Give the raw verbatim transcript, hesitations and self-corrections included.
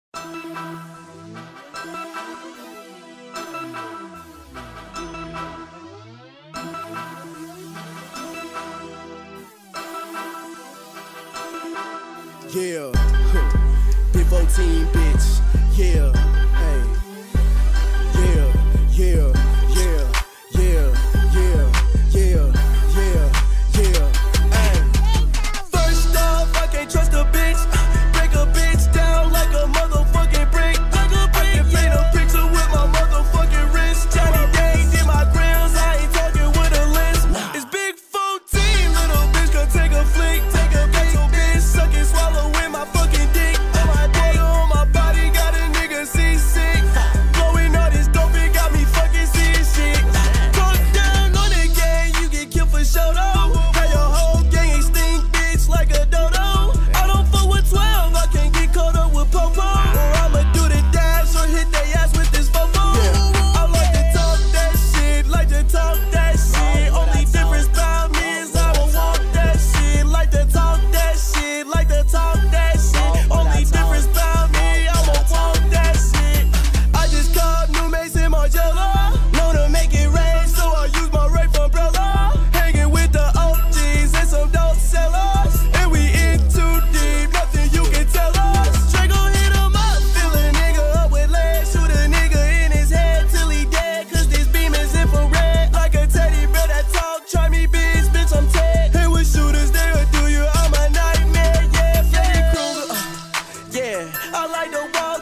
Yeah, Big fourteen, bitch. Yeah, hey. Yeah, yeah, yeah, yeah, yeah, yeah, yeah, yeah, hey. First off, I can't trust a bitch. Break a bitch down like a motherfucking brick. I can paint a picture with my motherfucking wrist. Johnny Dang did my grills, I ain't talking with a list. It's Big fourteen, little bitch, come take a flick. Take a big bitch, suck and swallow in my fucking dick. On my dick, on my body, got a nigga seasick. Blowing all this dope, it got me fucking seasick. Talk down on the gang, you get killed for show though. How your whole gang ain't stink, bitch, like a dodo. I don't fuck with twelve, I can't get caught up with Popo. Or I'ma do the dash or hit they ass with this fofo. I like to talk that shit, like to talk that shit. Only difference about me is I will walk that shit. Like to talk that shit, like to talk that shit. Only difference about me, I'ma walk that shit. I just called New Mason Margiela. Know to make it rain, so I use my rape umbrella. Hanging with the O Gs and some dope sellers. And we in too deep, nothing you can tell us. Trey gon' hit him up, fill a nigga up with lead. Shoot a nigga in his head till he dead, cause this beam is infrared. Like a teddy bear that talk, try me bitch, bitch I'm Ted. Hey, with shooters, they'll do you, I'm a nightmare, yeah. Freddy Krueger, uh, yeah. I like the wall